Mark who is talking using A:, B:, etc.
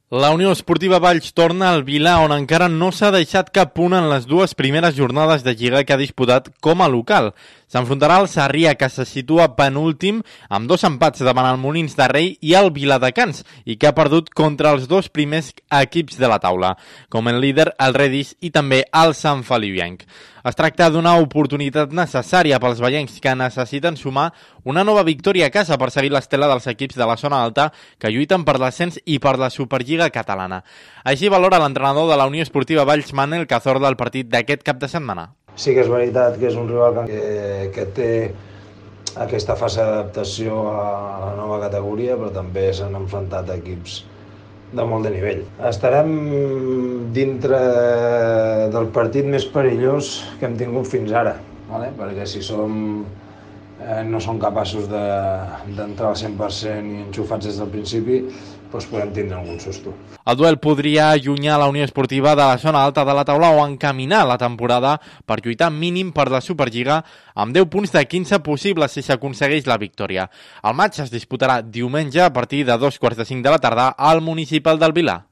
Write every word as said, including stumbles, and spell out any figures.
A: La Unió Esportiva Valls torna al Vilà, on encara no s'ha deixat cap punt en les dues primeres jornades de Lliga que ha disputat com a local. S'enfrontarà al Sarrià, que se situa penúltim, amb dos empats davant el Molins de Rei i el Viladecans, i que ha perdut contra els dos primers equips de la taula, com el líder, el Redis, i també el Sant Feliuenc. Es tracta d'una oportunitat necessària pels vallencs, que necessiten sumar una nova victòria a casa per seguir l'estela dels equips de la zona alta que lluiten per l'ascens i per la Superliga catalana. Així valora l'entrenador de la Unió Esportiva Valls, Manel Cazorla, el partit d'aquest cap de setmana.
B: Sí que és veritat que és un rival que, que té aquesta fase d'adaptació a la nova categoria, però també s'han enfrontat equips de molt de nivell. Estarem dintre del partit més perillós que hem tingut fins ara, ¿vale? Perquè si som, eh, no som capaços d'entrar al cent per cent i enxufats des del principi, doncs podem tindre algun susto.
A: El duel podria allunyar la Unió Esportiva de la zona alta de la taula o encaminar la temporada per lluitar mínim per la Superliga amb deu punts de quinze possibles si s'aconsegueix la victòria. El matx es disputarà diumenge a partir de dos quarts de cinc de la tarda al Municipal del Vilà.